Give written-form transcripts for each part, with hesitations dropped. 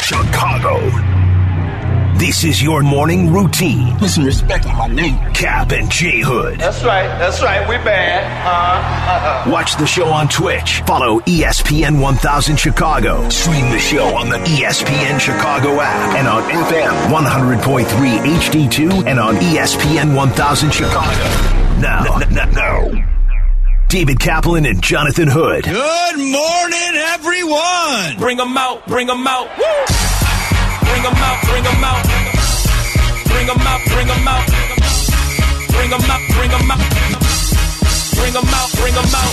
Chicago. This is your morning routine. Put some respect on my name. Cap and J Hood. That's right, we bad. Watch the show on Twitch. Follow ESPN 1000 Chicago. Stream the show on the ESPN Chicago app and on FM 100.3 HD2 and on ESPN 1000 Chicago. Now. David Kaplan and Jonathan Hood. Good morning, everyone. Bring them out. Woo! Bring them out. Bring them out. Bring them out. Bring them out. Bring them out. Bring them out. Bring them out. Bring them out. Bring them out.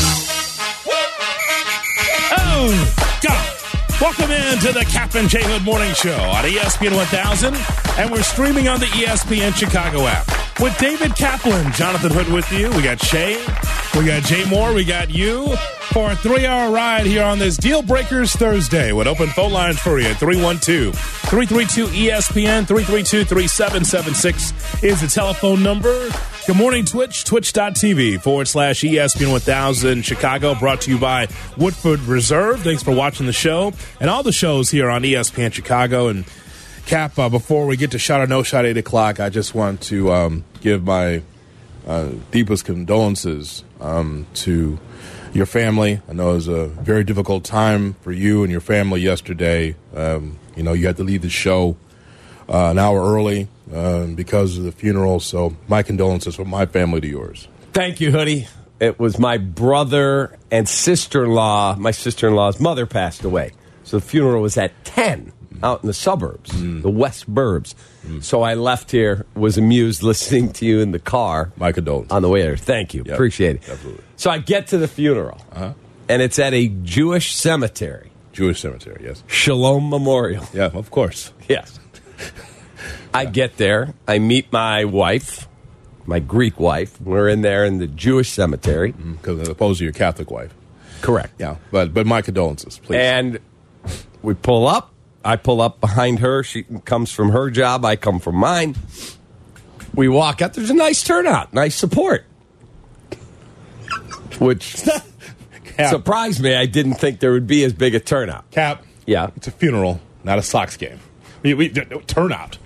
Oh, God. Welcome in to the Cap and J Hood Morning Show on ESPN 1000, and we're streaming on the ESPN Chicago app. With David Kaplan, Jonathan Hood with you. We got Shay, we got Jay Moore, we got you for a 3-hour ride here on this Deal Breakers Thursday with open phone lines for you at 312-332-ESPN, 332-3776 is the telephone number. Good morning, Twitch, twitch.tv/ESPN 1000 Chicago, brought to you by Woodford Reserve. Thanks for watching the show and all the shows here on ESPN Chicago. And Cap, before we get to Shot or No Shot 8 o'clock, I just want to give my deepest condolences to your family. I know it was a very difficult time for you and your family yesterday. You had to leave the show an hour early because of the funeral. So my condolences from my family to yours. Thank you, Hoodie. It was my brother and sister-in-law. My sister-in-law's mother passed away. So the funeral was at 10 out in the suburbs, the West Burbs. So I left here, was amused listening to you in the car. My condolences. On the way there. Thank you. Yep, appreciate it. Absolutely. So I get to the funeral, and it's at a Jewish cemetery. Jewish cemetery, yes. Shalom Memorial. Yeah, of course. Yes. I get there. I meet my wife, my Greek wife. We're in there in the Jewish cemetery. As opposed to your Catholic wife. Correct. Yeah, but my condolences, please. And we pull up. I pull up behind her. She comes from her job. I come from mine. We walk out. There's a nice turnout, nice support, which surprised me. I didn't think there would be as big a turnout. Cap. Yeah. It's a funeral, not a Sox game. We turnout.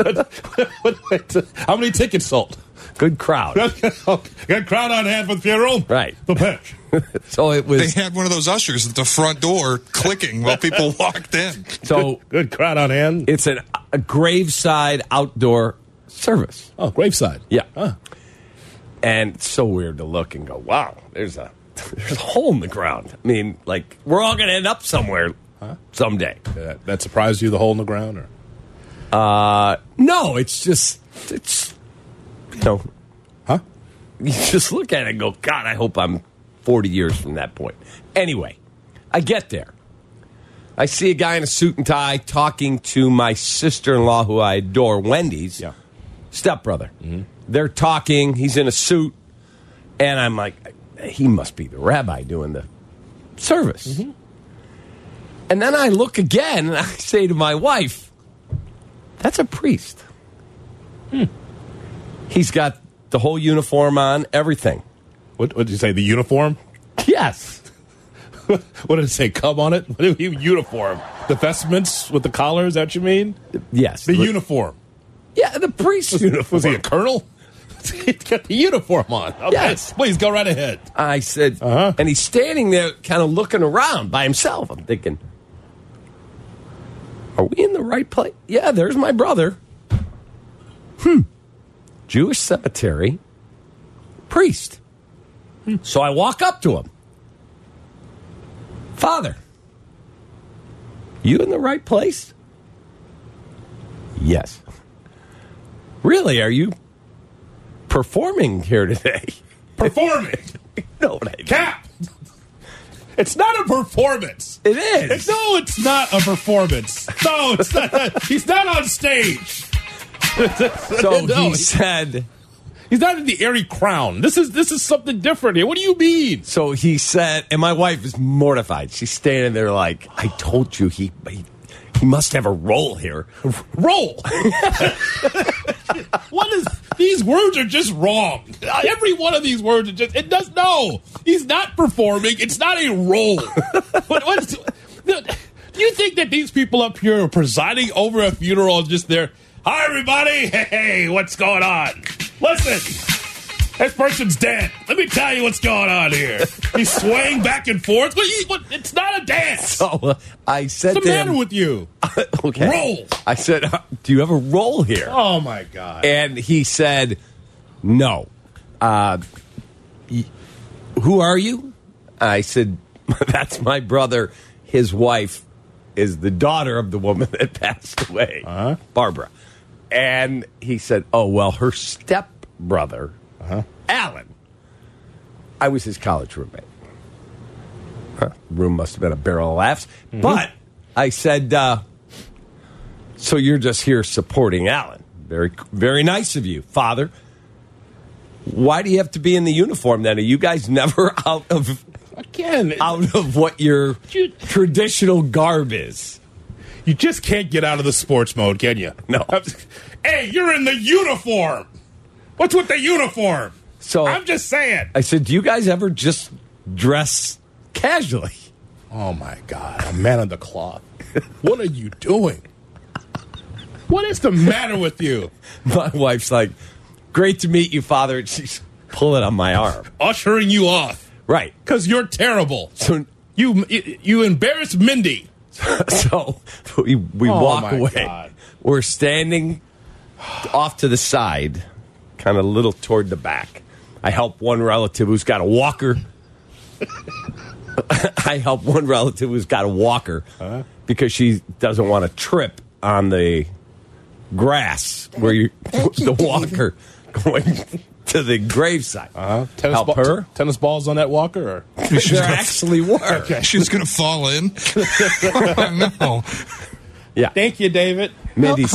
How many tickets sold? Good crowd. Got crowd on hand for the funeral? Right. The pitch. So it was. They had one of those ushers at the front door clicking while people walked in. So good crowd on hand. It's a graveside outdoor service. Oh, graveside. Yeah. Huh. And it's so weird to look and go, wow, there's a hole in the ground. I mean, like, we're all going to end up somewhere someday. That surprised you, the hole in the ground? Or? No, it's you just look at it and go, God, I hope I'm 40 years from that point. Anyway, I get there. I see a guy in a suit and tie talking to my sister-in-law, who I adore, Wendy's stepbrother. Mm-hmm. They're talking. He's in a suit. And I'm like, he must be the rabbi doing the service. Mm-hmm. And then I look again, and I say to my wife, that's a priest. He's got the whole uniform on, everything. What did you say, the uniform? Yes. What did it say, cub on it? What did you uniform? The vestments with the collar, is that what you mean? Yes. The uniform. Yeah, the priest's uniform. Was he a colonel? He's got the uniform on. Okay. Yes. Please, go right ahead. I said, and he's standing there kind of looking around by himself. I'm thinking, are we in the right place? Yeah, there's my brother. Jewish cemetery, priest. So I walk up to him. Father, you in the right place? Yes. Really, are you performing here today? Performing? No, what I mean. Cap! It's not a performance. It is. No, it's not a performance. No, it's not. He's not on stage. So he said, he's not in the Airy Crown. This is something different here. What do you mean? So he said, and my wife is mortified. She's standing there like, I told you he must have a role here. Role? What is? These words are just wrong. Every one of these words are just. It does no. He's not performing. It's not a role. What is? Do you think that these people up here are presiding over a funeral just there? Hi, everybody. Hey, what's going on? Listen. This person's dead. Let me tell you what's going on here. He's swaying back and forth. It's not a dance. So I said What's to the him, matter with you? okay. Roll. I said, do you have a roll here? Oh, my God. And he said, no. Who are you? I said, that's my brother. His wife is the daughter of the woman that passed away, Barbara. And he said, oh, well, her stepbrother, Alan. I was his college roommate. The room must have been a barrel of laughs. Mm-hmm. But I said, so you're just here supporting Alan. Very, very nice of you, Father. Why do you have to be in the uniform then? Are you guys never out of what your traditional garb is? You just can't get out of the sports mode, can you? No. Hey, you're in the uniform. What's with the uniform? So I'm just saying. I said, do you guys ever just dress casually? Oh, my God. A man on the cloth. What are you doing? What is the matter with you? My wife's like, great to meet you, Father. And she's pulling on my arm. Ushering you off. Right. Because you're terrible. So you embarrassed Mindy. So we walk away. God. We're standing off to the side, kind of a little toward the back. I help one relative who's got a walker. Because she doesn't want to trip on the grass where the walker going to the graveside. Tennis balls on that walker? Or? There actually were. Okay. She's going to fall in. Oh, no. Yeah. Thank you, David. Mindy,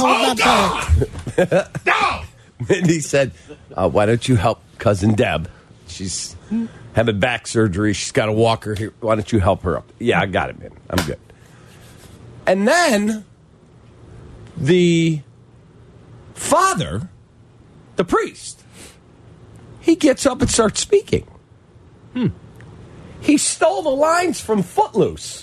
No! Mindy said, why don't you help Cousin Deb? She's having back surgery. She's got a walker here. Why don't you help her up? Yeah, I got it, man. I'm good. And then the father, the priest, he gets up and starts speaking. He stole the lines from Footloose.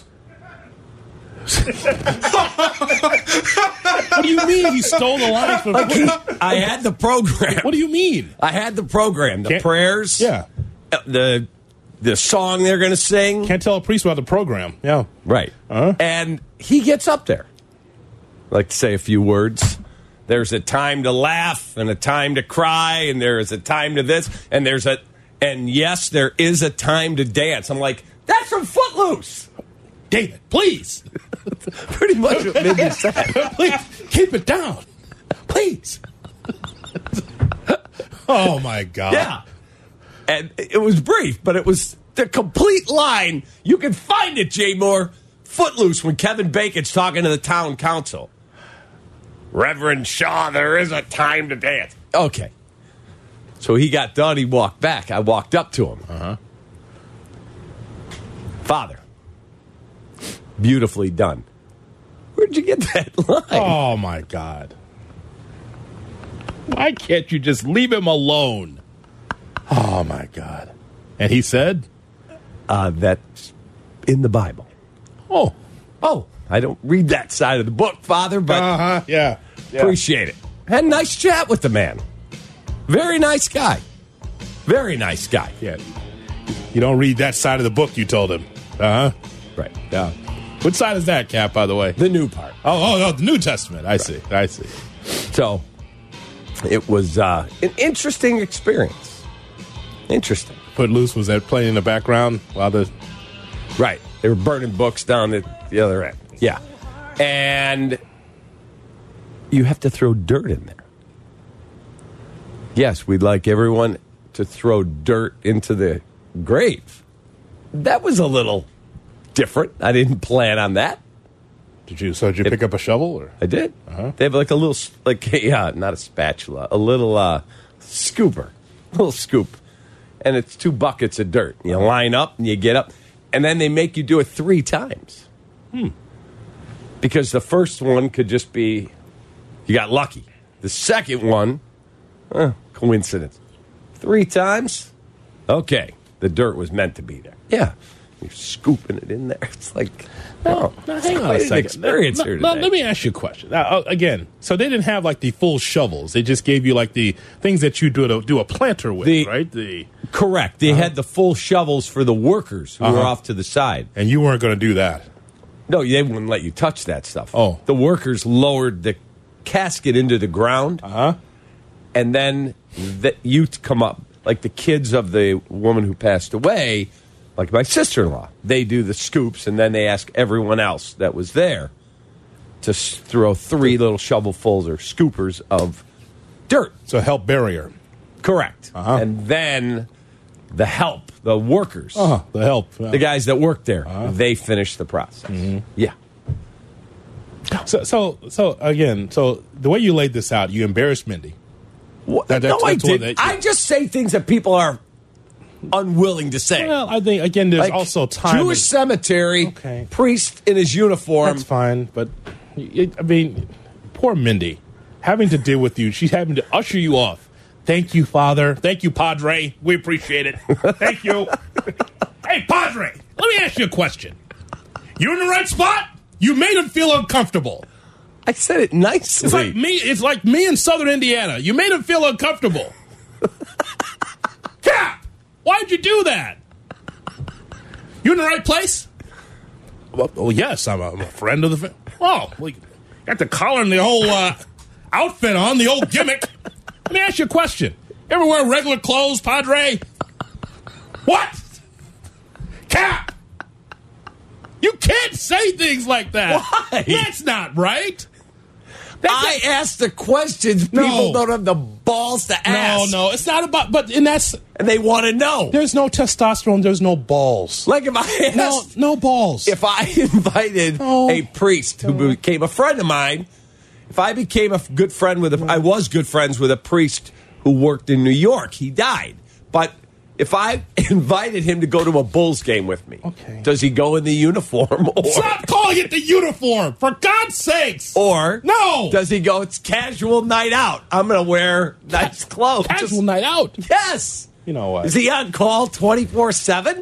What do you mean he stole the lines from I had the program. What do you mean? I had the program. The prayers. Yeah. The song they're going to sing. Can't tell a priest about the program. Yeah. Right. And he gets up there. I'd like to say a few words. There's a time to laugh and a time to cry, and there's a time to this, and and yes, there is a time to dance. I'm like, that's from Footloose. David, please. Pretty much what Mindy said. Please, keep it down. Please. Oh, my God. Yeah. And it was brief, but it was the complete line. You can find it, Jay Moore. Footloose when Kevin Bacon's talking to the town council. Reverend Shaw, there is a time to dance. Okay. So he got done. He walked back. I walked up to him. Father, beautifully done. Where'd you get that line? Oh, my God. Why can't you just leave him alone? Oh, my God. And he said? That's in the Bible. Oh, I don't read that side of the book, Father, but yeah. Appreciate it. Had a nice chat with the man. Very nice guy. Very nice guy. Yeah. You don't read that side of the book, you told him. Right. Yeah. What side is that, Cap, by the way? The new part. Oh, the New Testament. I see. So, it was an interesting experience. Interesting. Footloose, was that playing in the background while the... Right. They were burning books down at the other end. Yeah. And you have to throw dirt in there. Yes, we'd like everyone to throw dirt into the grave. That was a little different. I didn't plan on that. Did you pick up a shovel? Or? I did. They have like a little, not a spatula, a little scooper, a little scoop. And it's 2 buckets of dirt. You line up and you get up. And then they make you do it 3 times. Because the first one could just be, you got lucky. The second one, coincidence. 3 times? Okay. The dirt was meant to be there. Yeah. You're scooping it in there. It's like, Now, hang on a second. Experience here today. Let me ask you a question. Now, again, so they didn't have like the full shovels. They just gave you like the things that you do a planter with, right? Correct. They had the full shovels for the workers who were off to the side. And you weren't going to do that. No, they wouldn't let you touch that stuff. Oh. The workers lowered the casket into the ground. And then you'd come up, like the kids of the woman who passed away, like my sister-in-law. They do the scoops, and then they ask everyone else that was there to throw 3 little shovelfuls or scoopers of dirt. So help barrier. Correct. And then the workers, the guys that work there, they finish the process. Yeah. So again, the way you laid this out, you embarrassed Mindy. I didn't. I just say things that people are unwilling to say. Well, I think, again, there's also time. Jewish cemetery, priest in his uniform. That's fine, but, I mean, poor Mindy. Having to deal with you. She's having to usher you off. Thank you, Father. Thank you, Padre. We appreciate it. Thank you. Hey, Padre, let me ask you a question. You in the right spot? You made him feel uncomfortable. I said it nicely. It's like me in Southern Indiana. You made him feel uncomfortable. Cap! Why'd you do that? You in the right place? Well, yes, I'm a friend of the family. Oh, well, you got the collar and the whole outfit on, the old gimmick. Let me ask you a question. You ever wear regular clothes, Padre? What? Cap! You can't say things like that. Why? That's not right. I ask the questions people don't have the balls to ask. No, it's not about, and they want to know. There's no testosterone, there's no balls. Like if I asked, no balls. If I invited a priest who became a friend of mine, if I became a good friend I was good friends with a priest who worked in New York. He died. But if I invited him to go to a Bulls game with me, does he go in the uniform? Stop calling it the uniform, for God's sakes! Or no, does he go, it's casual night out. I'm going to wear nice clothes. Casual night out? Yes. You know what? Is he on call 24/7?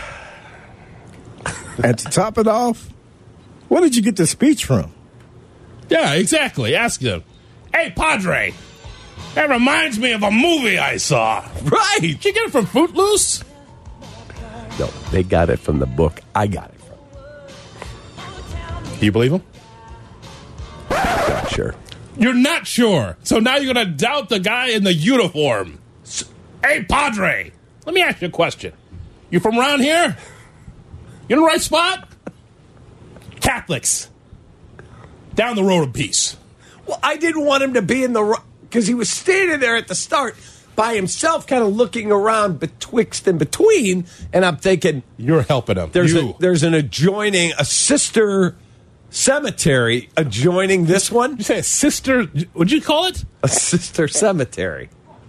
And to top it off, where did you get the speech from? Yeah, exactly. Ask him. Hey, Padre. That reminds me of a movie I saw. Right. Did you get it from Footloose? No, they got it from the book I got it from. Do you believe him? Not sure. You're not sure. So now you're going to doubt the guy in the uniform. Hey, Padre, let me ask you a question. You from around here? You in the right spot? Catholics. Down the road of peace. Well, I didn't want him to be in the... Because he was standing there at the start by himself, kind of looking around betwixt and between, and I'm thinking... You're helping him. There's a sister cemetery adjoining this one. You say a sister... What'd you call it? A sister cemetery.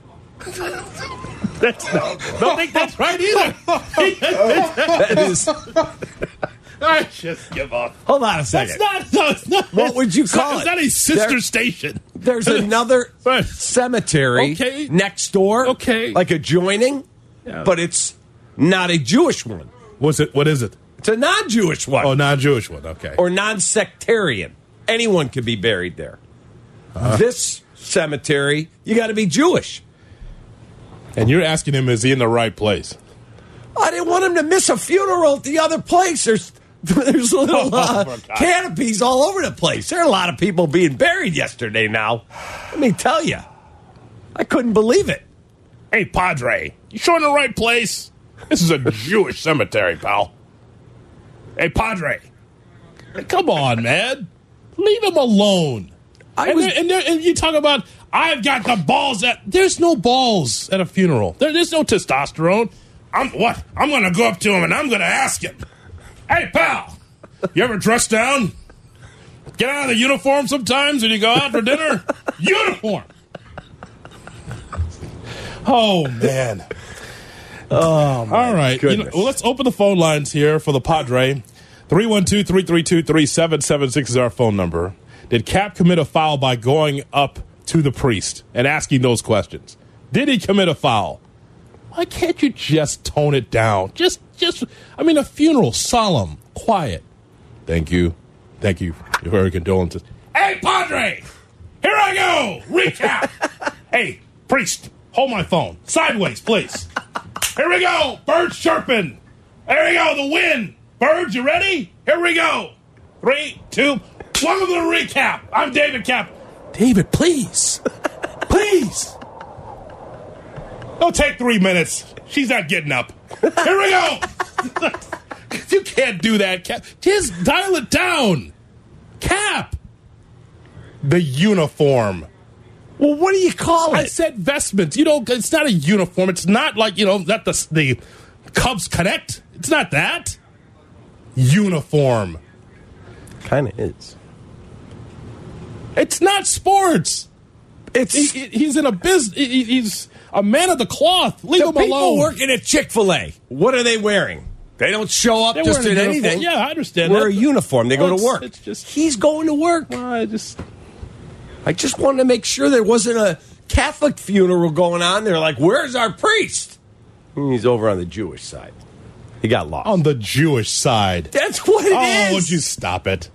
Don't think that's right either. That is... I just give up. Hold on a second. It's not. What would you call it? It's not a sister station. There's another cemetery next door, like adjoining, but it's not a Jewish one. What is it? It's a non-Jewish one. Oh, non-Jewish one, okay. Or non-sectarian. Anyone could be buried there. This cemetery, you got to be Jewish. And you're asking him, is he in the right place? I didn't want him to miss a funeral at the other place. There's little canopies all over the place. There are a lot of people being buried yesterday now. Let me tell you. I couldn't believe it. Hey, Padre, you sure in the right place? This is a Jewish cemetery, pal. Hey, Padre. Come on, man. Leave him alone. And you talk about, I've got the balls there's no balls at a funeral. There's no testosterone. I'm going to go up to him and I'm going to ask him. Hey, pal, you ever dress down? Get out of the uniform sometimes when you go out for dinner? Uniform! Oh, man. Oh, my All right. goodness. Let's open the phone lines here for the Padre. 312-332-3776 is our phone number. Did Cap commit a foul by going up to the priest and asking those questions? Did he commit a foul? Why can't you just tone it down? Just just, I mean, a funeral, solemn, quiet. Thank you. Thank you for your condolences. Hey, Padre! Here I go! Recap! Hey, priest, hold my phone. Sideways, please. Here we go! Birds chirping! There we go, the wind! Birds, you ready? Here we go! 3, 2, welcome to the recap! I'm David Cap. David, please! Please! Don't take 3 minutes. She's not getting up. Here we go! You can't do that, Cap. Just dial it down. Cap! The uniform. Well, what do you call it? I said vestments. You know, it's not a uniform. It's not like, that the Cubs Connect. It's not that. Uniform. Kind of is. It's not sports. He's in a business. He's a man of the cloth. Leave him alone. People working at Chick-fil-A, what are they wearing? They don't show up just in anything. Yeah, I understand. Wear a uniform. They go to work. It's just, he's going to work. I just wanted to make sure there wasn't a Catholic funeral going on. They're like, where's our priest? He's over on the Jewish side. He got lost. On the Jewish side. That's what it is. Oh, would you stop it?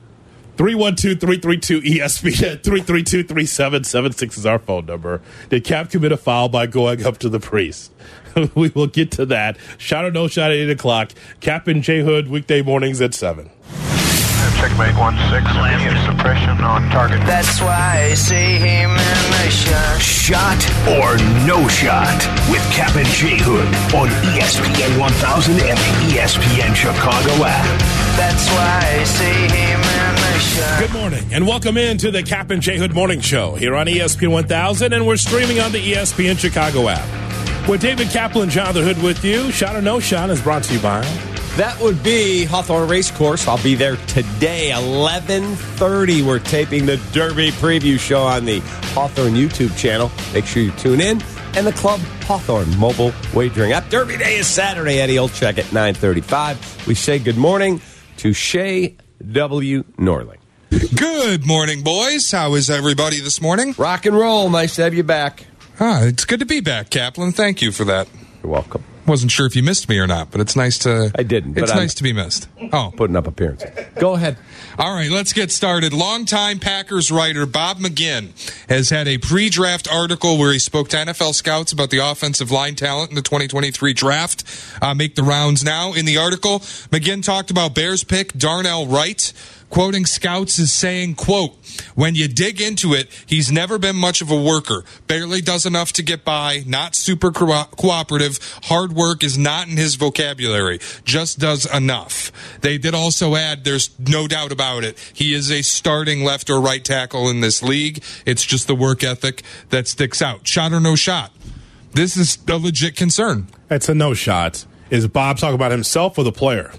312-332-ESPN. 332-3776 is our phone number. Did Cap commit a foul by going up to the priest? We will get to that. Shot or no shot at 8 o'clock. Cap and J Hood weekday mornings at 7. Checkmate 1-6, immediate suppression on target. That's why I see him in the shot. Shot or no shot with Cap and J Hood on ESPN 1000 and the ESPN Chicago app. That's why I see him in the shot. Good morning and welcome into the Cap and J Hood Morning Show here on ESPN 1000, and we're streaming on the ESPN Chicago app. With David Kaplan, Jonathan Hood with you. Shot or no shot is brought to you by... That would be Hawthorne Racecourse. I'll be there today, 11:30. We're taping the Derby preview show on the Hawthorne YouTube channel. Make sure you tune in. And the Club Hawthorne mobile wagering app. Derby Day is Saturday. Eddie will check at 9:35. We say good morning to Shea W. Norling. Good morning, boys. How is everybody this morning? Rock and roll. Nice to have you back. It's good to be back, Kaplan. Thank you for that. You're welcome. Wasn't sure if you missed me or not, but it's nice to... I didn't. It's nice to be missed. Oh. Putting up appearances. Go ahead. All right, let's get started. Longtime Packers writer Bob McGinn has had a pre-draft article where he spoke to NFL scouts about the offensive line talent in the 2023 draft. Make the rounds now. In the article, McGinn talked about Bears pick Darnell Wright. Quoting scouts is saying, quote, when you dig into it, he's never been much of a worker. Barely does enough to get by. Not super cooperative. Hard work is not in his vocabulary. Just does enough. They did also add, there's no doubt about it, he is a starting left or right tackle in this league. It's just the work ethic that sticks out. Shot or no shot? This is a legit concern. It's a no shot. Is Bob talking about himself or the player?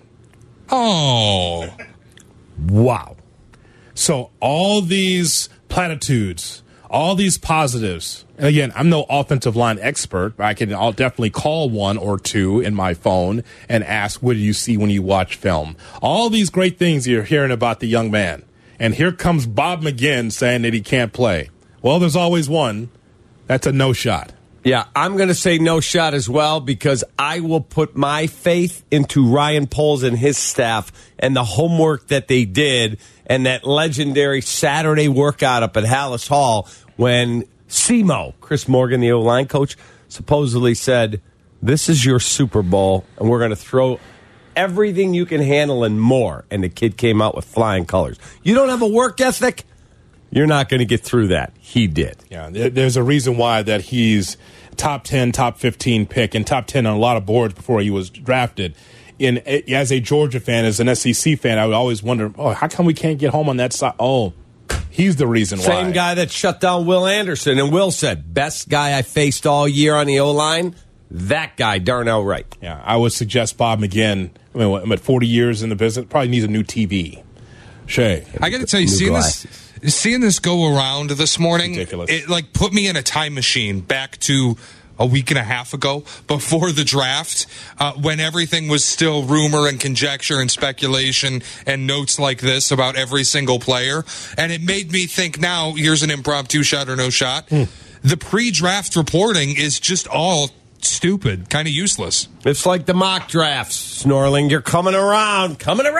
Oh. Wow. So all these platitudes, all these positives, and again, I'm no offensive line expert, but I'll definitely call one or two in my phone and ask, what do you see when you watch film? All these great things you're hearing about the young man. And here comes Bob McGinn saying that he can't play. Well, there's always one. That's a no shot. Yeah, I'm going to say no shot as well because I will put my faith into Ryan Poles and his staff and the homework that they did and that legendary Saturday workout up at Hallis Hall when SEMO, Chris Morgan, the O-line coach, supposedly said, this is your Super Bowl and we're going to throw everything you can handle and more. And the kid came out with flying colors. You don't have a work ethic? You're not going to get through that. He did. Yeah, there's a reason why that he's top 10, top 15 pick, and top 10 on a lot of boards before he was drafted. As a Georgia fan, as an SEC fan, I would always wonder, how come we can't get home on that side? Oh, he's the reason why. Same guy that shut down Will Anderson. And Will said, best guy I faced all year on the O-line, that guy, Darnell Wright. Yeah, I would suggest Bob McGinn, I'm at 40 years in the business, probably needs a new TV. Shay. I got to tell you, seeing this go around this morning, ridiculous. It put me in a time machine back to a week and a half ago before the draft when everything was still rumor and conjecture and speculation and notes like this about every single player. And it made me think now, here's an impromptu shot or no shot. The pre-draft reporting is just all stupid, kind of useless. It's like the mock drafts, Snorling. You're coming around.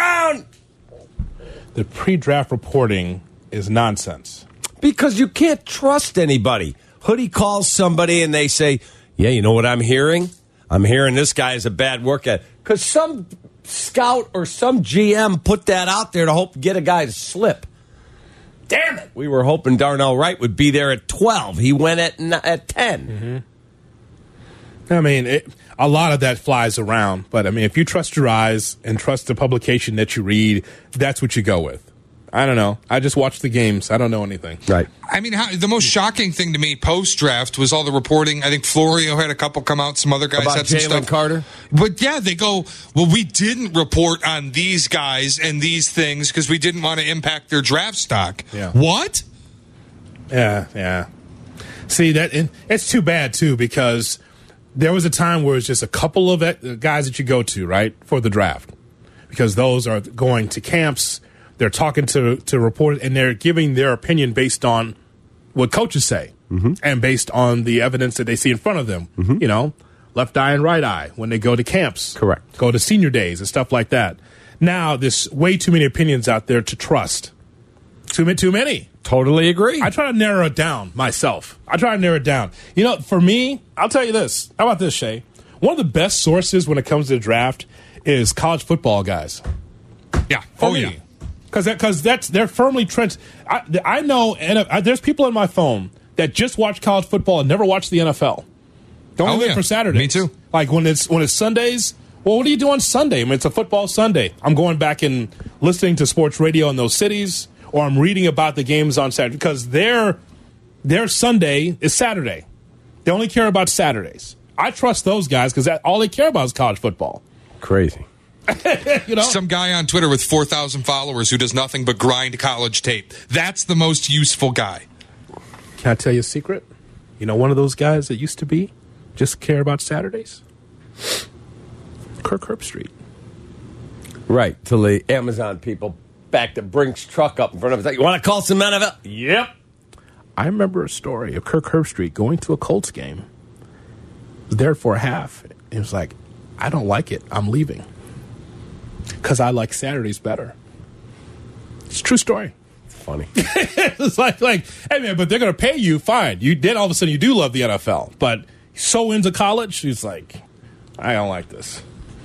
The pre-draft reporting is nonsense. Because you can't trust anybody. Hoodie calls somebody and they say, yeah, you know what I'm hearing? I'm hearing this guy is a bad workout. Because some scout or some GM put that out there to hope to get a guy to slip. Damn it. We were hoping Darnell Wright would be there at 12. He went at 10. Mm-hmm. I mean, a lot of that flies around. But, I mean, if you trust your eyes and trust the publication that you read, that's what you go with. I don't know. I just watch the games. I don't know anything. Right. I mean, the most shocking thing to me post-draft was all the reporting. I think Florio had a couple come out. Some other guys about had some Jalen stuff. Carter? But, yeah, they go, well, we didn't report on these guys and these things because we didn't want to impact their draft stock. Yeah. What? Yeah. See, it's too bad, too, because there was a time where it's just a couple of guys that you go to, right, for the draft. Because those are going to camps. They're talking to reporters, and they're giving their opinion based on what coaches say and based on the evidence that they see in front of them. You know, left eye and right eye when they go to camps. Correct. Go to senior days and stuff like that. Now, there's way too many opinions out there to trust. Too many. Totally agree. I try to narrow it down myself. You know, for me, I'll tell you this. How about this, Shay? One of the best sources when it comes to the draft is college football guys. Yeah. Yeah. Because they're firmly trenched. I know, and there's people on my phone that just watch college football and never watch the NFL. Don't look for Saturdays. Me too. Like when it's Sundays. Well, what do you do on Sunday? I mean, it's a football Sunday. I'm going back and listening to sports radio in those cities, or I'm reading about the games on Saturday because their Sunday is Saturday. They only care about Saturdays. I trust those guys because all they care about is college football. Crazy. You know? Some guy on Twitter with 4,000 followers who does nothing but grind college tape. That's the most useful guy. Can I tell you a secret? You know, one of those guys that used to be just care about Saturdays? Kirk Herbstreit. Right, till the Amazon people backed the Brinks truck up in front of us. Like, you want to call some NFL? Yep. I remember a story of Kirk Herbstreit going to a Colts game. Was there for a half. He was like, I don't like it. I'm leaving. Because I like Saturdays better. It's a true story. Funny. It's like, hey, man, but they're going to pay you, fine. All of a sudden you do love the NFL. But so into college, he's like, I don't like this.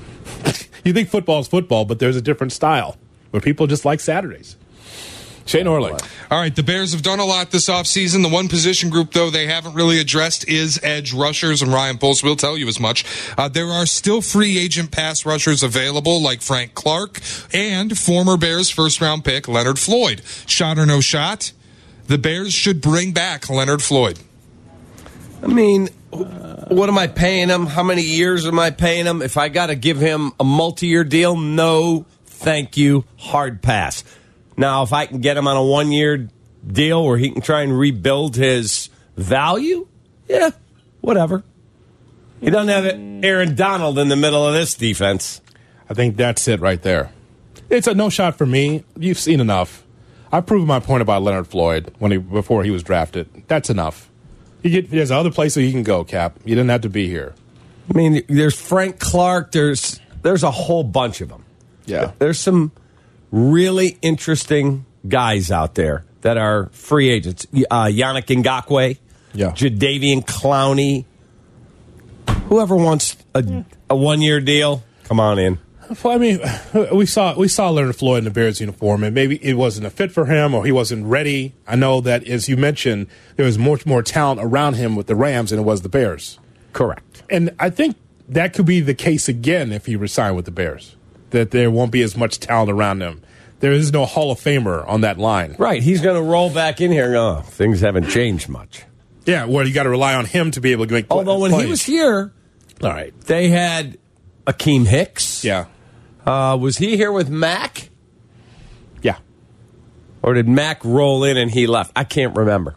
You think football's football, but there's a different style where people just like Saturdays. Shane Orley. All right, the Bears have done a lot this offseason. The one position group, though, they haven't really addressed is edge rushers, and Ryan Poles will tell you as much. There are still free agent pass rushers available, like Frank Clark and former Bears first-round pick Leonard Floyd. Shot or no shot, the Bears should bring back Leonard Floyd. I mean, what am I paying him? How many years am I paying him? If I got to give him a multi-year deal, no, thank you, hard pass. Now, if I can get him on a one-year deal where he can try and rebuild his value, yeah, whatever. He doesn't have Aaron Donald in the middle of this defense. I think that's it right there. It's a no shot for me. You've seen enough. I've proven my point about Leonard Floyd before he was drafted. That's enough. There's other places you can go, Cap. You didn't have to be here. I mean, there's Frank Clark. There's a whole bunch of them. Yeah. There's some really interesting guys out there that are free agents. Yannick Ngakoue, Jadeveon Clowney. Whoever wants a one-year deal, come on in. Well, I mean, we saw Leonard Floyd in the Bears uniform, and maybe it wasn't a fit for him or he wasn't ready. I know that, as you mentioned, there was much more talent around him with the Rams than it was the Bears. Correct. And I think that could be the case again if he resigned with the Bears, that there won't be as much talent around him. There is no Hall of Famer on that line. Right. He's going to roll back in here and go, things haven't changed much. Yeah, well, you got to rely on him to be able to make Although when he was here, all right, they had Akeem Hicks. Yeah. Was he here with Mac? Yeah. Or did Mac roll in and he left? I can't remember.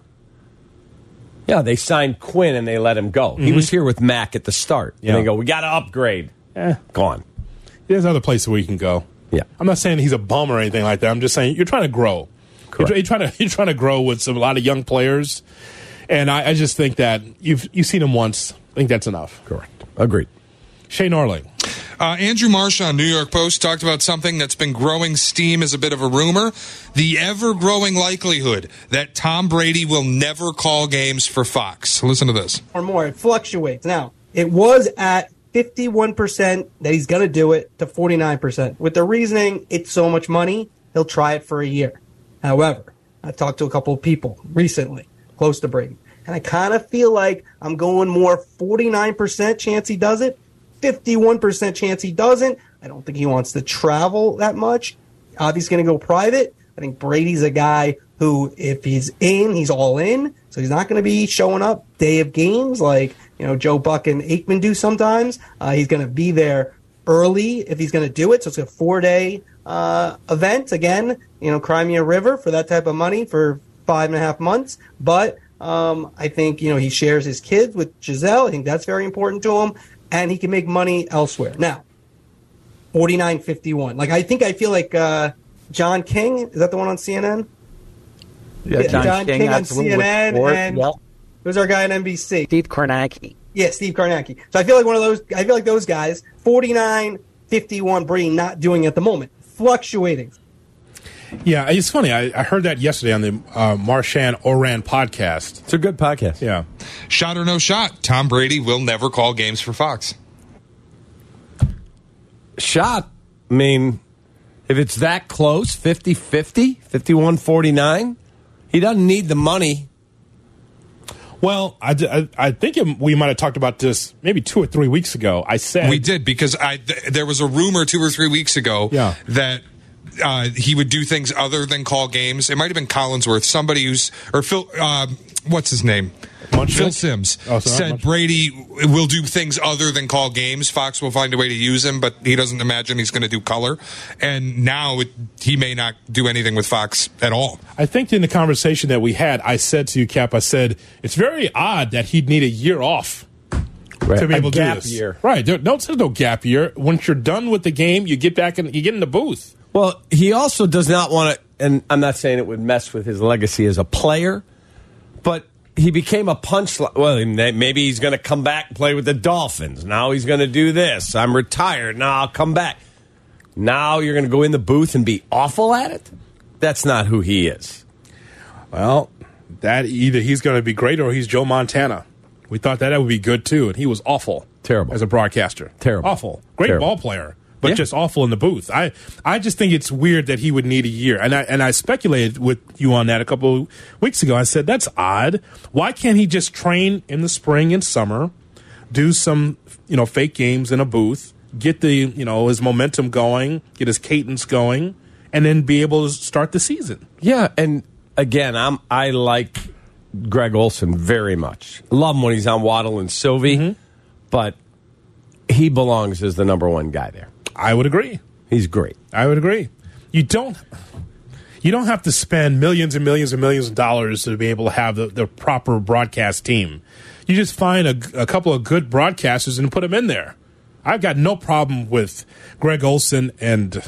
Yeah, they signed Quinn and they let him go. Mm-hmm. He was here with Mac at the start. Yeah. And they go, we got to upgrade. Gone. There's other places where you can go. Yeah. I'm not saying he's a bum or anything like that. I'm just saying you're trying to grow. You're trying to grow with a lot of young players. And I just think that you've seen him once. think that's enough. Correct. Agreed. Shay Norley. Andrew Marsh on New York Post talked about something that's been growing steam as a bit of a rumor. The ever-growing likelihood that Tom Brady will never call games for Fox. Listen to this. Or more. It fluctuates. Now, it was at 51% that he's going to do it to 49%. With the reasoning, it's so much money, he'll try it for a year. However, I talked to a couple of people recently close to Brady, and I kind of feel like I'm going more 49% chance he does it, 51% chance he doesn't. I don't think he wants to travel that much. He's going to go private. I think Brady's a guy who, if he's in, he's all in. So he's not going to be showing up day of games like, Joe Buck and Aikman do sometimes. He's going to be there early if he's going to do it. So it's a 4-day event. Again, Crimea River for that type of money for 5.5 months. But I think, he shares his kids with Giselle. I think that's very important to him. And he can make money elsewhere. Now, 49-51. I feel like John King, is that the one on CNN? Yeah, John King on CNN. Sport, and who's our guy on NBC? Steve Kornacki. Yeah, Steve Kornacki. So I feel like those guys, 49-51, Brady not doing it at the moment. Fluctuating. Yeah, it's funny. I heard that yesterday on the Marchand Oran podcast. It's a good podcast. Yeah. Shot or no shot, Tom Brady will never call games for Fox. Shot. I mean, if it's that close, 50-50, 51-49, he doesn't need the money. Well, I think we might have talked about this maybe 2 or 3 weeks ago. I said we did because there was a rumor 2 or 3 weeks ago that he would do things other than call games. It might have been Collinsworth, Phil. What's his name? Phil Simms said Brady will do things other than call games. Fox will find a way to use him, but he doesn't imagine he's going to do color. And now he may not do anything with Fox at all. I think in the conversation that we had, I said to you, Cap, I said, it's very odd that he'd need a year off to be able to do this. Year. Right. There's no gap year. Once you're done with the game, you get back and you get in the booth. Well, he also does not want to, and I'm not saying it would mess with his legacy as a player, but he became a punchline. Well, maybe he's going to come back and play with the Dolphins. Now he's going to do this. I'm retired. Now I'll come back. Now you're going to go in the booth and be awful at it? That's not who he is. Well, that either he's going to be great or he's Joe Montana. We thought that would be good, too, and he was awful. Terrible. As a broadcaster. Terrible. Awful. Great ball player. But just awful in the booth. I just think it's weird that he would need a year. And I speculated with you on that a couple of weeks ago. I said, that's odd. Why can't he just train in the spring and summer, do some, fake games in a booth, get the, his momentum going, get his cadence going, and then be able to start the season? Yeah, and again, I like Greg Olsen very much. Love him when he's on Waddle and Sylvie, but he belongs as the number one guy there. I would agree. He's great. I would agree. You don't have to spend millions and millions and millions of dollars to be able to have the proper broadcast team. You just find a couple of good broadcasters and put them in there. I've got no problem with Greg Olsen and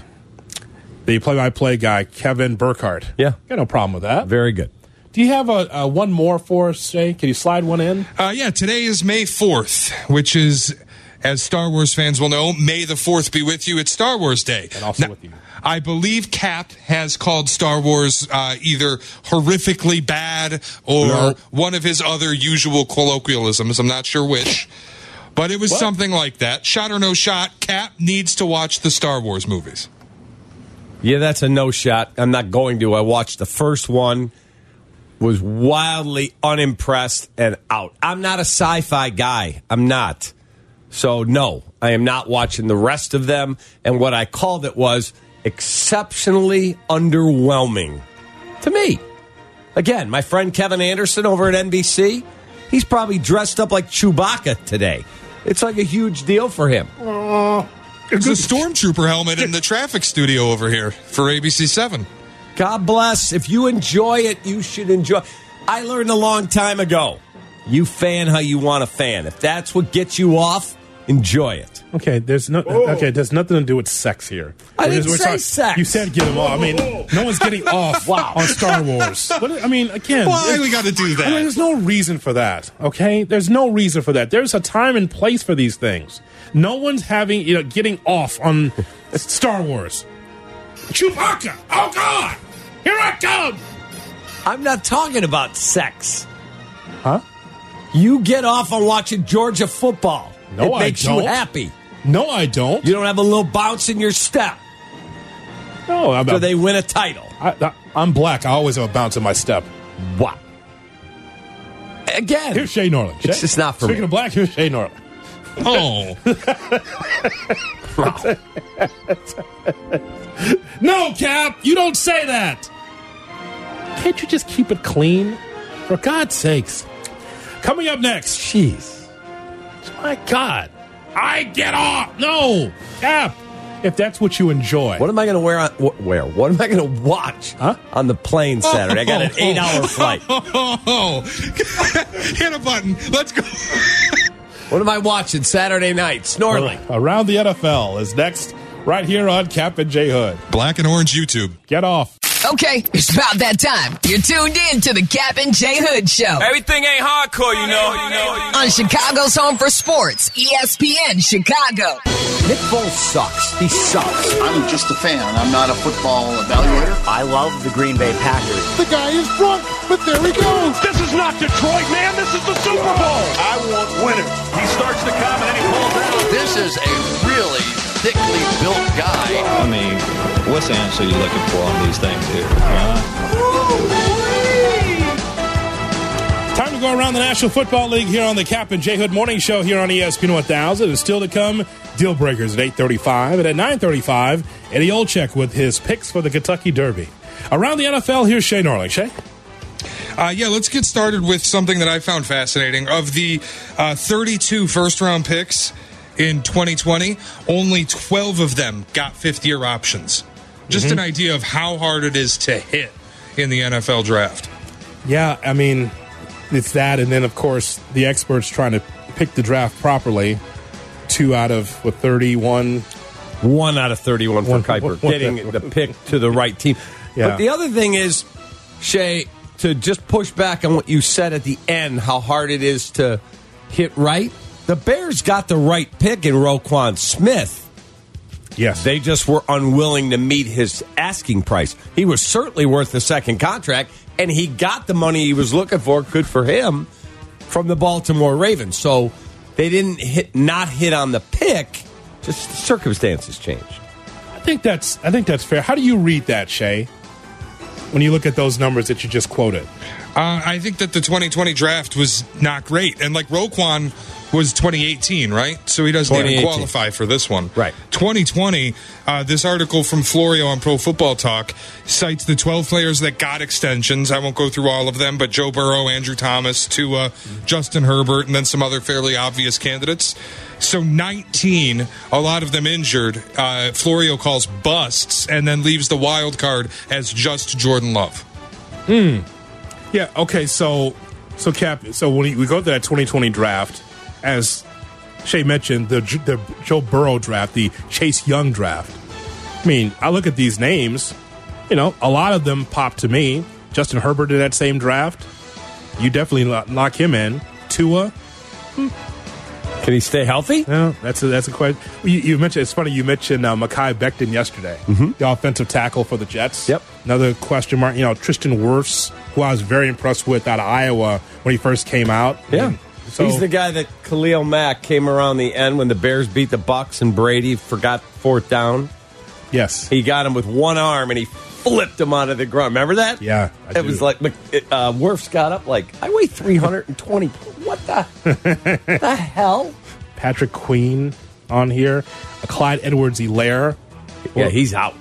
the play-by-play guy, Kevin Burkhardt. Yeah. Got no problem with that. Very good. Do you have a one more for us, Jay? Can you slide one in? Yeah, today is May 4th, which is, as Star Wars fans will know, May the 4th be with you. It's Star Wars Day. And also with you. I believe Cap has called Star Wars either horrifically bad or one of his other usual colloquialisms. I'm not sure which. But it was something like that. Shot or no shot, Cap needs to watch the Star Wars movies. Yeah, that's a no shot. I'm not going to. I watched the first one, was wildly unimpressed and out. I'm not a sci-fi guy. I'm not. So, no, I am not watching the rest of them. And what I called it was exceptionally underwhelming to me. Again, my friend Kevin Anderson over at NBC, he's probably dressed up like Chewbacca today. It's like a huge deal for him. There's a stormtrooper helmet in the traffic studio over here for ABC7. God bless. If you enjoy it, you should enjoy. I learned a long time ago, you fan how you want to fan. If that's what gets you off, enjoy it. Okay, there's nothing to do with sex here. I didn't say sex. You said get them off. I mean, no one's getting off on Star Wars. Again, why we got to do that? There's no reason for that. Okay, there's no reason for that. There's a time and place for these things. No one's getting off on Star Wars. Chewbacca! Oh God! Here I come! I'm not talking about sex. Huh? You get off on watching Georgia football. No, it makes you happy. No, I don't. You don't have a little bounce in your step. No, so they win a title. I'm black. I always have a bounce in my step. What? Again. Here's Shay Norling. It's just not for Speaking of black, here's Shay Norling. Oh. No, Cap, you don't say that. Can't you just keep it clean? For God's sakes. Coming up next. Jeez. My God. I get off. No, Cap. If that's what you enjoy. What am I going to wear? What am I going to watch on the plane Saturday? I got an 8-hour flight. Hit a button. Let's go. What am I watching Saturday night? Snorling. Around the NFL is next right here on Cap and J Hood. Black and Orange YouTube. Get off. Okay, it's about that time. You're tuned in to the Cap and J Hood Show. Everything ain't hardcore, you know. On Chicago's home for sports, ESPN Chicago. Nick Foles sucks. He sucks. I'm just a fan. I'm not a football evaluator. I love the Green Bay Packers. The guy is drunk, but there he goes. This is not Detroit, man. This is the Super Bowl. I want winners. He starts to come and then he pulls out. This is a really thickly built guy. I mean, what's the answer you're looking for on these things here? Time to go around the National Football League here on the Cap and J Hood Morning Show here on ESPN 1000. And still to come, Deal Breakers at 8:35. And at 9:35, Eddie Olczyk with his picks for the Kentucky Derby. Around the NFL, here's Shay Norling. Shay? Let's get started with something that I found fascinating. Of the 32 first-round picks in 2020, only 12 of them got fifth-year options. Just an idea of how hard it is to hit in the NFL draft. Yeah, I mean, it's that, and then, of course, the experts trying to pick the draft properly. 2 out of, 31? 1 out of 31 for Kuiper, getting the pick to the right team. Yeah. But the other thing is, Shay, to just push back on what you said at the end, how hard it is to hit right, the Bears got the right pick in Roquan Smith. Yes. They just were unwilling to meet his asking price. He was certainly worth the second contract, and he got the money he was looking for, good for him, from the Baltimore Ravens. So they didn't not hit on the pick, just circumstances changed. I think that's fair. How do you read that, Shay, when you look at those numbers that you just quoted? I think that the 2020 draft was not great. And like Roquan was 2018, right? So he doesn't even qualify for this one. Right. 2020, this article from Florio on Pro Football Talk cites the 12 players that got extensions. I won't go through all of them, but Joe Burrow, Andrew Thomas, Tua, Justin Herbert, and then some other fairly obvious candidates. So 19, a lot of them injured, Florio calls busts, and then leaves the wild card as just Jordan Love. Yeah, okay, so Cap, so when we go to that 2020 draft, as Shay mentioned, the Joe Burrow draft, the Chase Young draft. I mean, I look at these names, a lot of them pop to me. Justin Herbert in that same draft, you definitely lock him in. Tua, can he stay healthy? No, that's a question. You mentioned, it's funny, you mentioned Mekhi Becton yesterday, the offensive tackle for the Jets. Yep. Another question mark, Tristan Wirfs, who I was very impressed with out of Iowa when he first came out. Yeah. So, he's the guy that Khalil Mack came around the end when the Bears beat the Bucs and Brady forgot fourth down. Yes. He got him with one arm and he flipped him out of the ground. Remember that? Yeah. It was like Wirfs got up like, I weigh 320. What the hell? Patrick Queen on here. Clyde Edwards-Helaire. Yeah, he's out.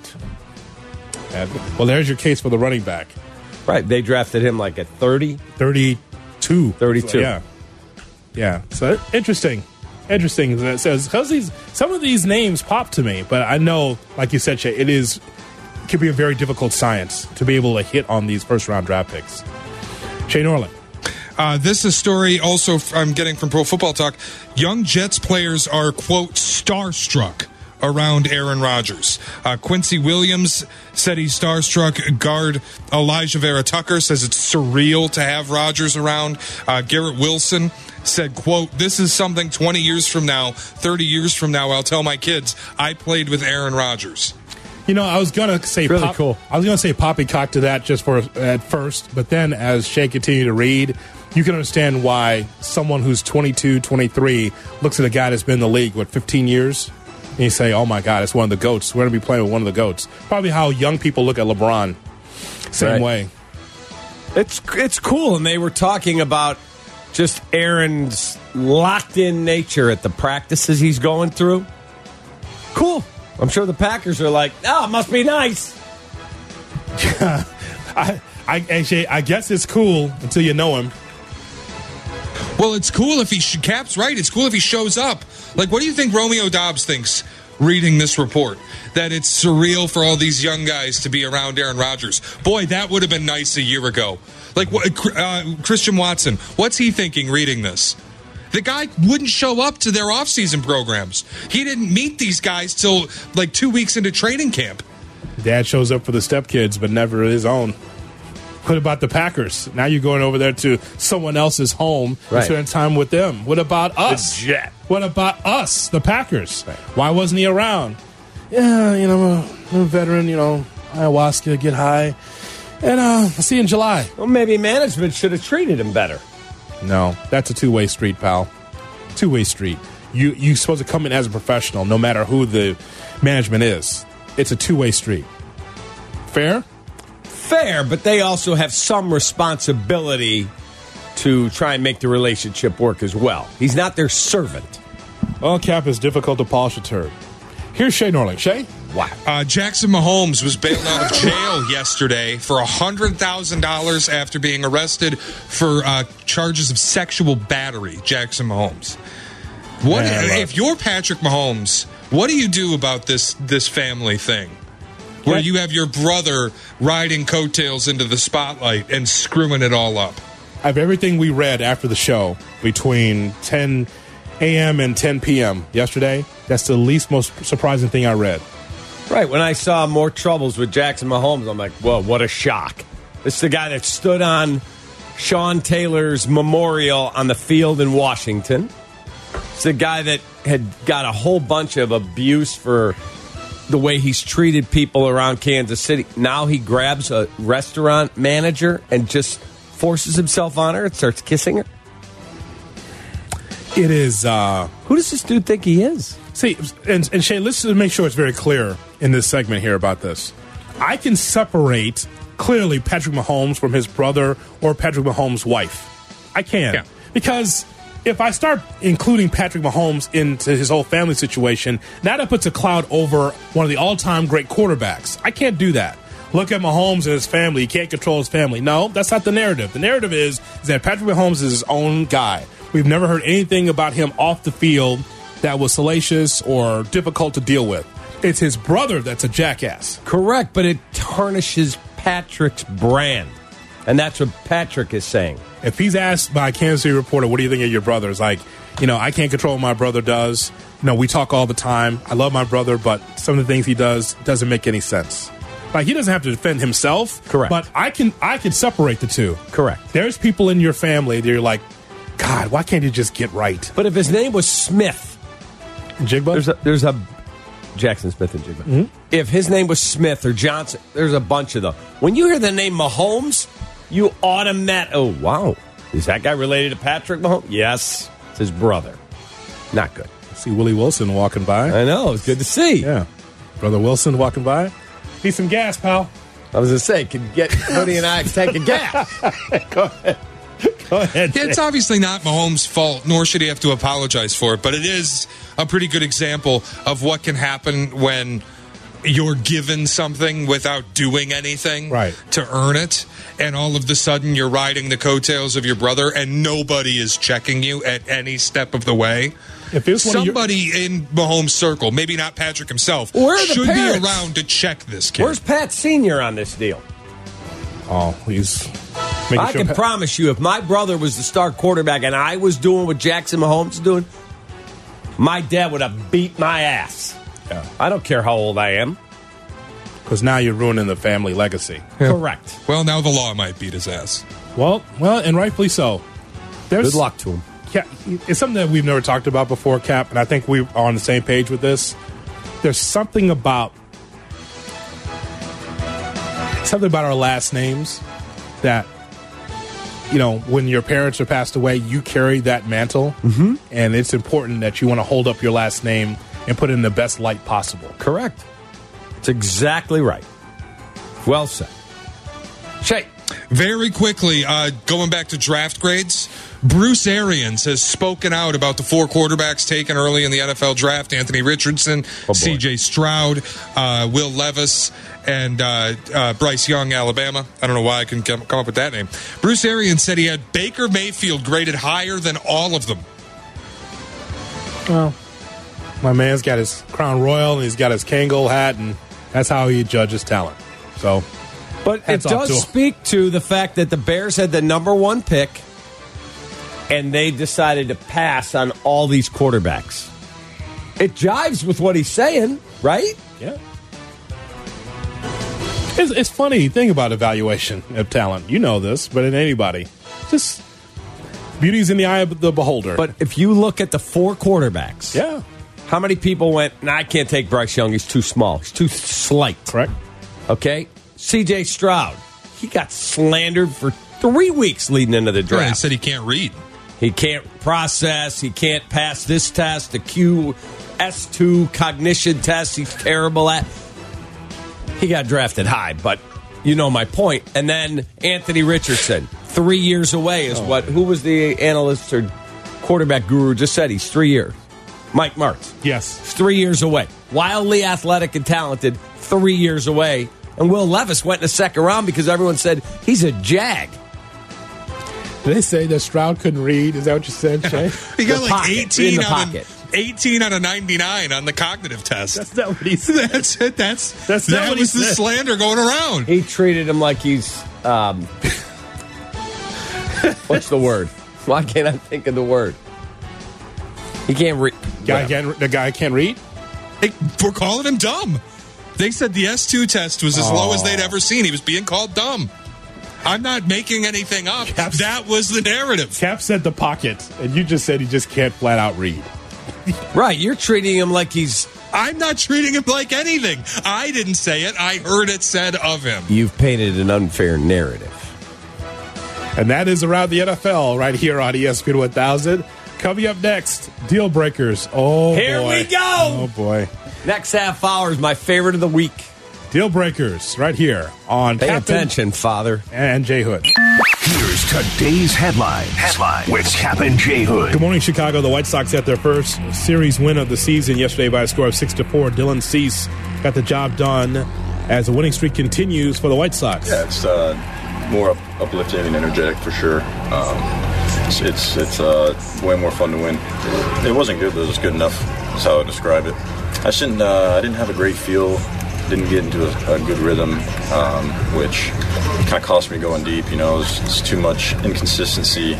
Well, there's your case for the running back. Right. They drafted him like at 30? 32. 32. Yeah. Yeah. So interesting. Interesting that it says, because some of these names pop to me, but I know, like you said, Shay, it can be a very difficult science to be able to hit on these first round draft picks. Shay Norling. This is a story also I'm getting from Pro Football Talk. Young Jets players are, quote, starstruck around Aaron Rodgers. Quincy Williams said he's starstruck. Guard Elijah Vera Tucker says it's surreal to have Rodgers around. Garrett Wilson said, quote, this is something 20 years from now, 30 years from now, I'll tell my kids I played with Aaron Rodgers. You know, I was going to say really cool. I was going to say poppycock to that just for at first, but then as Shay continued to read, you can understand why someone who's 22, 23 looks at a guy that's been in the league, 15 years? And you say, oh, my God, it's one of the GOATs. We're going to be playing with one of the GOATs. Probably how young people look at LeBron. Same way. It's cool, and they were talking about just Aaron's locked-in nature at the practices he's going through. Cool. I'm sure the Packers are like, oh, it must be nice. I guess it's cool until you know him. Well, it's cool if he Cap's right. It's cool if he shows up. Like, what do you think Romeo Dobbs thinks reading this report? That it's surreal for all these young guys to be around Aaron Rodgers. Boy, that would have been nice a year ago. Like, Christian Watson, what's he thinking reading this? The guy wouldn't show up to their offseason programs. He didn't meet these guys till like 2 weeks into training camp. Dad shows up for the stepkids, but never his own. What about the Packers? Now you're going over there to someone else's home and spending time with them. What about us? The Jet. What about us, the Packers? Right. Why wasn't he around? Yeah, you know, I'm a veteran, you know, ayahuasca, get high. And I'll see you in July. Well, maybe management should have treated him better. No, that's a two-way street, pal. Two-way street. You're supposed to come in as a professional, no matter who the management is. It's a two-way street. Fair? Fair, but they also have some responsibility to try and make the relationship work as well. He's not their servant. Well, Cap, is difficult to polish a turd. Here's Shay Norling. Shay? Wow. Jackson Mahomes was bailed out of jail yesterday for $100,000 after being arrested for charges of sexual battery. Jackson Mahomes. If you're Patrick Mahomes, what do you do about this family thing? Where you have your brother riding coattails into the spotlight and screwing it all up. Of everything we read after the show between 10 a.m. and 10 p.m. yesterday, that's the least most surprising thing I read. Right. When I saw more troubles with Jackson Mahomes, I'm like, whoa, what a shock. This is the guy that stood on Sean Taylor's memorial on the field in Washington. It's the guy that had got a whole bunch of abuse for the way he's treated people around Kansas City. Now he grabs a restaurant manager and just forces himself on her and starts kissing her. It is. Who does this dude think he is? See, and Shane, let's just make sure it's very clear in this segment here about this. I can separate clearly Patrick Mahomes from his brother or Patrick Mahomes' wife. I can. Yeah. Because if I start including Patrick Mahomes into his whole family situation, now that puts a cloud over one of the all-time great quarterbacks. I can't do that. Look at Mahomes and his family. He can't control his family. No, that's not the narrative. The narrative is that Patrick Mahomes is his own guy. We've never heard anything about him off the field that was salacious or difficult to deal with. It's his brother that's a jackass. Correct, but it tarnishes Patrick's brand. And that's what Patrick is saying. If he's asked by a Kansas City reporter, what do you think of your brother? It's like, you know, I can't control what my brother does. You know, we talk all the time. I love my brother, but some of the things he does doesn't make any sense. Like, he doesn't have to defend himself. Correct. But I can separate the two. Correct. There's people in your family that you're like, God, why can't you just get right? But if his name was Smith. Jigba? There's a Jackson Smith and Jigba. Mm-hmm. If his name was Smith or Johnson, there's a bunch of them. When you hear the name Mahomes, you automatically, oh, wow. Is that guy related to Patrick Mahomes? Yes. It's his brother. Not good. See Willie Wilson walking by. I know. It's good to see. Yeah. Brother Wilson walking by. Need some gas, pal. I was going to say, can get Cody and I take a gas. Go ahead. Go ahead. Yeah, it's obviously not Mahomes' fault, nor should he have to apologize for it, but it is a pretty good example of what can happen when you're given something without doing anything to earn it, and all of a sudden you're riding the coattails of your brother and nobody is checking you at any step of the way. If it's somebody in Mahomes' circle, maybe not Patrick himself, should be around to check this kid. Where's Pat Sr. on this deal? Oh, he's I can promise you, if my brother was the star quarterback and I was doing what Jackson Mahomes is doing, my dad would have beat my ass. Yeah. I don't care how old I am. Because now you're ruining the family legacy. Yeah. Correct. Well, now the law might beat his ass. Well, and rightfully so. Good luck to him. Yeah, it's something that we've never talked about before, Cap, and I think we are on the same page with this. There's something about our last names that, when your parents are passed away, you carry that mantle, and it's important that you want to hold up your last name and put it in the best light possible. Correct. It's exactly right. Well said. Shay. Very quickly, going back to draft grades, Bruce Arians has spoken out about the 4 quarterbacks taken early in the NFL draft: Anthony Richardson, C.J. Stroud, Will Levis, and Bryce Young, Alabama. I don't know why I couldn't come up with that name. Bruce Arians said he had Baker Mayfield graded higher than all of them. Well, my man's got his Crown Royal and he's got his Kangol hat, and that's how he judges talent. So, but it does speak to the fact that the Bears had the number 1 pick, and they decided to pass on all these quarterbacks. It jives with what he's saying, right? Yeah. It's funny. Think about evaluation of talent. You know this, but in anybody, just beauty's in the eye of the beholder. But if you look at the 4 quarterbacks, yeah, how many people went, I can't take Bryce Young. He's too small. He's too slight. Correct. Okay. C.J. Stroud, he got slandered for 3 weeks leading into the draft. Right, he said he can't read. He can't process. He can't pass this test, the QS2 cognition test he's terrible at. He got drafted high, but you know my point. And then Anthony Richardson, 3 years away is who was the analyst or quarterback guru just said he's 3 years? Mike Martz. Yes. He's 3 years away. Wildly athletic and talented, 3 years away. And Will Levis went in the second round because everyone said he's a jag. Did they say that Stroud couldn't read? Is that what you said, Shay? He got like 18 out of 99 on the cognitive test. That's not what he said. That's it. That was the slander going around. He treated him like he's what's the word? Why can't I think of the word? He can't read. The guy can't read? We're calling him dumb. They said the S2 test was as low as they'd ever seen. He was being called dumb. I'm not making anything up. That was the narrative. Cap said the pocket, and you just said he just can't flat out read. Right, you're treating him like he's... I'm not treating him like anything. I didn't say it. I heard it said of him. You've painted an unfair narrative. And that is Around the NFL right here on ESPN 1000. Coming up next, Deal Breakers. Oh, here boy. we go. Oh, boy. Next half hour is my favorite of the week. Deal Breakers right here on Pay attention, Father. And Jay Hood. Here's today's headlines with Cap and Jay Hood. Good morning, Chicago. The White Sox had their first series win of the season yesterday by a score of 6-4. Dylan Cease got the job done as the winning streak continues for the White Sox. Yeah, it's more uplifting and energetic for sure. It's way more fun to win. It wasn't good, but it was good enough. That's how I would describe it. I didn't have a great feel. Didn't get into a good rhythm, which kind of cost me going deep. It's too much inconsistency.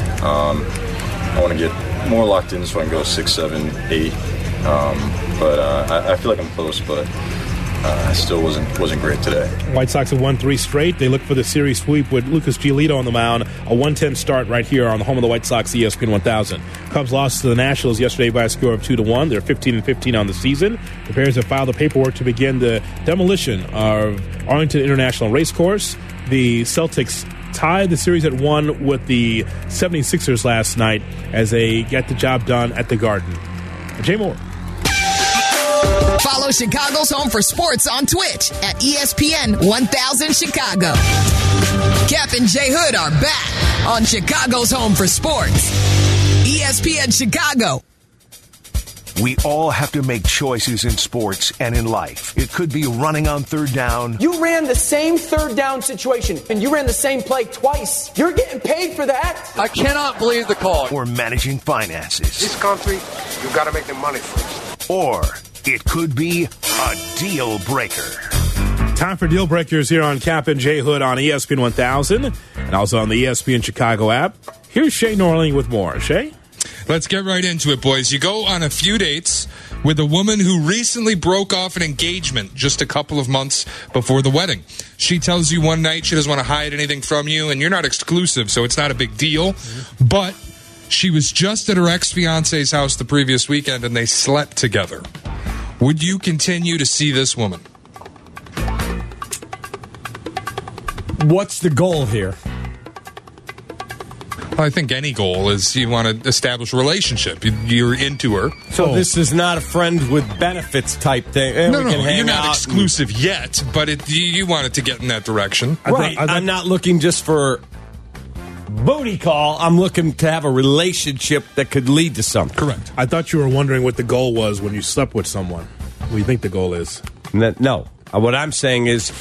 I want to get more locked in so I can go 6, 7, 8. But I feel like I'm close, but I still wasn't great today. White Sox have won 3 straight. They look for the series sweep with Lucas Giolito on the mound. A 1-10 start right here on the home of the White Sox, ESPN 1000. Cubs lost to the Nationals yesterday by a score of 2-1. They're 15-15 on the season. The Bears have filed the paperwork to begin the demolition of Arlington International Racecourse. The Celtics tied the series at 1 with the 76ers last night as they get the job done at the Garden. Jay Moore. Follow Chicago's Home for Sports on Twitch at ESPN 1000 Chicago. Cap and Jay Hood are back on Chicago's Home for Sports. ESPN Chicago. We all have to make choices in sports and in life. It could be running on third down. You ran the same third down situation, and you ran the same play twice. You're getting paid for that. I cannot believe the call. Or managing finances. This country, you got to make the money first. Or it could be a deal breaker. Time for Deal Breakers here on Cap and J Hood on ESPN 1000 and also on the ESPN Chicago app. Here's Shay Norling with more. Shay? Let's get right into it, boys. You go on a few dates with a woman who recently broke off an engagement just a couple of months before the wedding. She tells you one night she doesn't want to hide anything from you, and you're not exclusive, so it's not a big deal. But she was just at her ex-fiance's house the previous weekend, and they slept together. Would you continue to see this woman? What's the goal here? Well, I think any goal is you want to establish a relationship. You're into her. So this is not a friend with benefits type thing. No, you're not exclusive yet, but you want it to get in that direction. Right. I'm not looking just for booty call. I'm looking to have a relationship that could lead to something. Correct. I thought you were wondering what the goal was when you slept with someone. What do you think the goal is? No. What I'm saying is,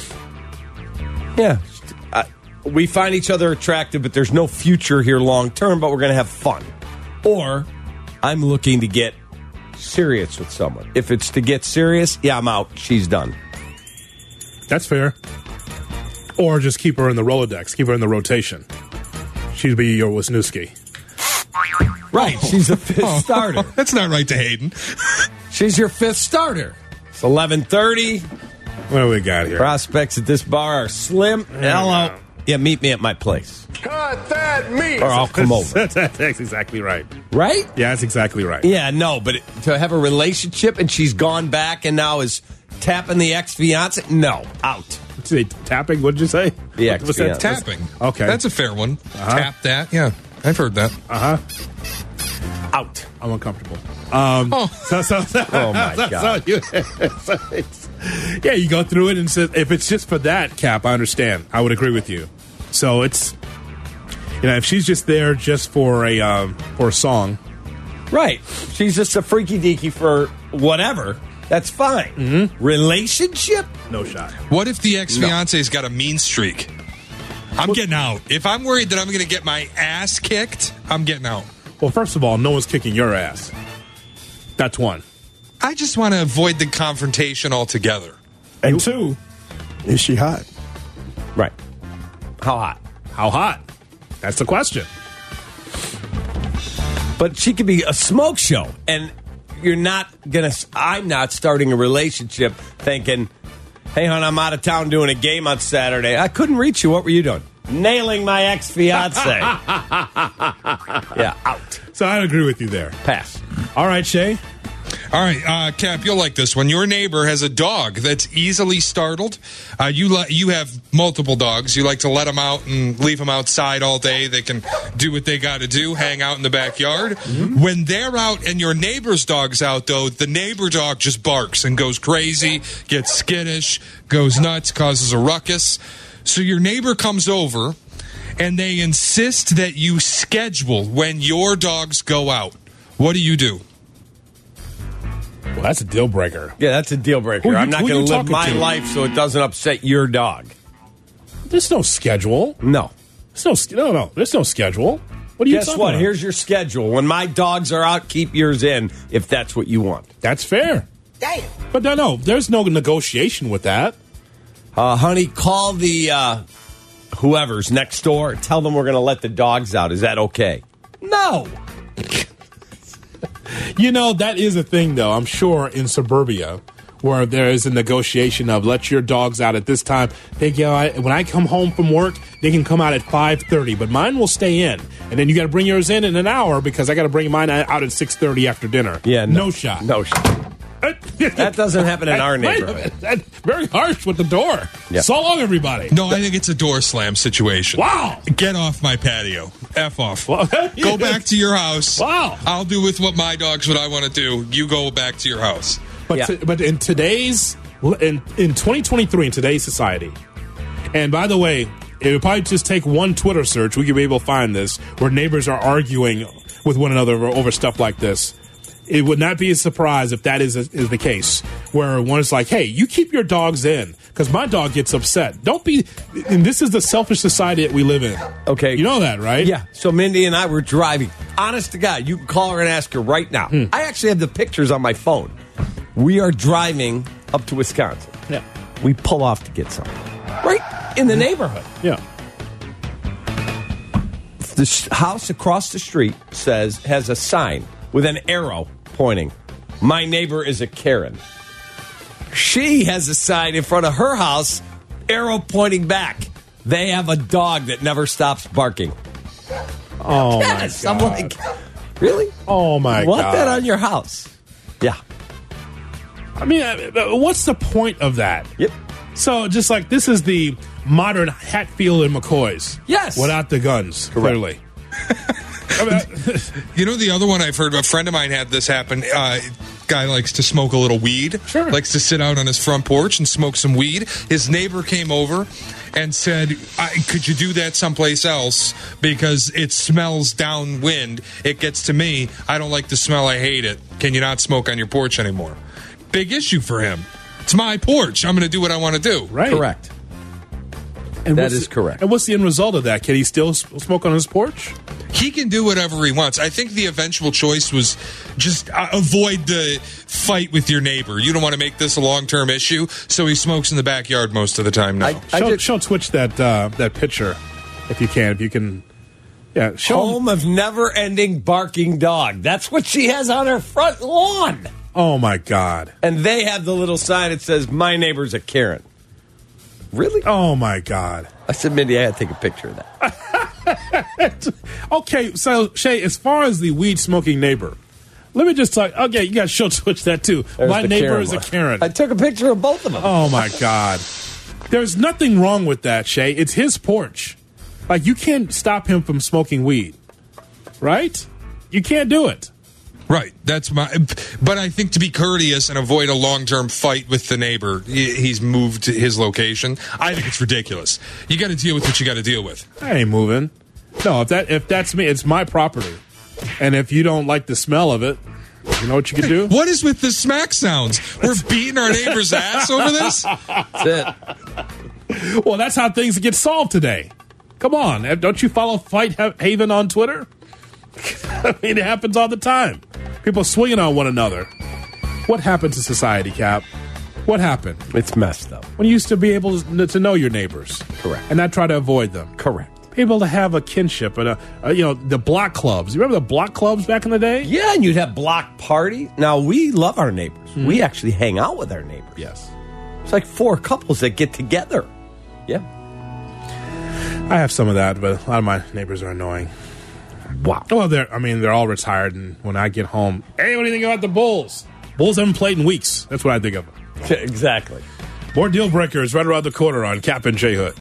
we find each other attractive, but there's no future here long term, but we're going to have fun. Or I'm looking to get serious with someone. If it's to get serious, I'm out. She's done. That's fair. Or just keep her in the Rolodex. Keep her in the rotation. She'd be your Wisniewski. Right. She's a fifth starter. That's not right to Hayden. She's your fifth starter. It's 11:30. What do we got here? Prospects at this bar are slim. Hello. Yeah, meet me at my place. Cut that meat. Or I'll come over. That's exactly right. Right? Yeah, that's exactly right. Yeah, no, but to have a relationship and she's gone back and now is tapping the ex-fiance? No, out. Tapping? What did you say? The ex-fiance. Tapping. Okay. That's a fair one. Tap that. Yeah, I've heard that. Out. I'm uncomfortable. Oh my God. Yeah, you go through it and say, if it's just for that, Cap, I understand. I would agree with you. So it's, if she's just there just for a song. Right. She's just a freaky deaky for whatever. That's fine. Mm-hmm. Relationship? No shot. What if the ex-fiance's got a mean streak? I'm getting out. If I'm worried that I'm going to get my ass kicked, I'm getting out. Well, first of all, no one's kicking your ass. That's one. I just want to avoid the confrontation altogether. And two, is she hot? Right. How hot? How hot? That's the question. But she could be a smoke show, and I'm not starting a relationship thinking, hey, hon, I'm out of town doing a game on Saturday. I couldn't reach you. What were you doing? Nailing my ex-fiance. Yeah, out. So I agree with you there. Pass. All right, Shay. All right, Cap, you'll like this one. Your neighbor has a dog that's easily startled. You have multiple dogs. You like to let them out and leave them outside all day. They can do what they got to do, hang out in the backyard. Mm-hmm. When they're out and your neighbor's dog's out, though, the neighbor dog just barks and goes crazy, gets skittish, goes nuts, causes a ruckus. So your neighbor comes over, and they insist that you schedule when your dogs go out. What do you do? Well, that's a deal breaker. Yeah, that's a deal breaker. I'm not going to live my life so it doesn't upset your dog. There's no schedule. No. There's no schedule. What are you talking about? Here's your schedule. When my dogs are out, keep yours in if that's what you want. That's fair. Damn. But no, there's no negotiation with that. Honey, call the whoever's next door. Tell them we're going to let the dogs out. Is that okay? No. That is a thing, though, I'm sure, in suburbia, where there is a negotiation of let your dogs out at this time. When I come home from work, they can come out at 5:30, but mine will stay in. And then you got to bring yours in an hour because I got to bring mine out at 6:30 after dinner. Yeah, no shot. No shot. That doesn't happen in our neighborhood. That's very harsh with the door. Yep. So long, everybody. No, I think it's a door slam situation. Wow. Get off my patio. F off. Go back to your house. Wow. I'll do with what my dogs what I want to do. You go back to your house. But in 2023, in today's society, and by the way, it would probably just take one Twitter search. We could be able to find this where neighbors are arguing with one another over stuff like this. It would not be a surprise if that is the case, where one is like, hey, you keep your dogs in because my dog gets upset. Don't be, and this is the selfish society that we live in. Okay. You know that, right? Yeah. So Mindy and I were driving. Honest to God, you can call her and ask her right now. I actually have the pictures on my phone. We are driving up to Wisconsin. Yeah. We pull off to get something. Right in the neighborhood. Yeah. The house across the street has a sign with an arrow pointing. My neighbor is a Karen. She has a sign in front of her house, arrow pointing back. They have a dog that never stops barking. Oh, yes, my God. I'm like, really? Oh, my God. Want that on your house? Yeah. I mean, what's the point of that? Yep. So, just like, this is the modern Hatfield and McCoys. Yes. Without the guns, clearly. You know, the other one I've heard, a friend of mine had this happen. Guy likes to smoke a little weed. Sure. Likes to sit out on his front porch and smoke some weed. His neighbor came over and said, could you do that someplace else? Because it smells downwind. It gets to me. I don't like the smell. I hate it. Can you not smoke on your porch anymore? Big issue for him. It's my porch. I'm going to do what I want to do. Right. Correct. And that is correct. And what's the end result of that? Can he still smoke on his porch? He can do whatever he wants. I think the eventual choice was just avoid the fight with your neighbor. You don't want to make this a long-term issue, so he smokes in the backyard most of the time now. Show Twitch that picture if you can. If you can, yeah. Show Home of never-ending barking dog. That's what she has on her front lawn. Oh, my God. And they have the little sign that says, my neighbor's a Karen. Really? Oh, my God. I said, Mindy, I had to take a picture of that. Okay, so, Shay, as far as the weed-smoking neighbor, let me just talk. Okay, you got to show Twitch that, too. There's my the neighbor Karen is a one. Karen. I took a picture of both of them. Oh, my God. There's nothing wrong with that, Shay. It's his porch. Like, you can't stop him from smoking weed, right? You can't do it. Right. That's my. But I think to be courteous and avoid a long-term fight with the neighbor, he's moved to his location. I think it's ridiculous. You got to deal with what you got to deal with. I ain't moving. No, if that's me, it's my property. And if you don't like the smell of it, you know what you can do? What is with the smack sounds? We're beating our neighbor's ass over this? That's it. Well, that's how things get solved today. Come on. Don't you follow Fight Haven on Twitter? I mean, it happens all the time. People swinging on one another. What happened to society, Cap? What happened? It's messed up. When you used to be able to know your neighbors. Correct. And not try to avoid them. Correct. Able to have a kinship and the block clubs. You remember the block clubs back in the day? Yeah, and you'd have block party. Now, we love our neighbors. Mm-hmm. We actually hang out with our neighbors. Yes. It's like 4 couples that get together. Yeah. I have some of that, but a lot of my neighbors are annoying. Wow. Well, they're all retired, and when I get home, hey, what do you think about the Bulls? Bulls haven't played in weeks. That's what I think of them. Exactly. More deal breakers right around the corner on Cap and J Hood.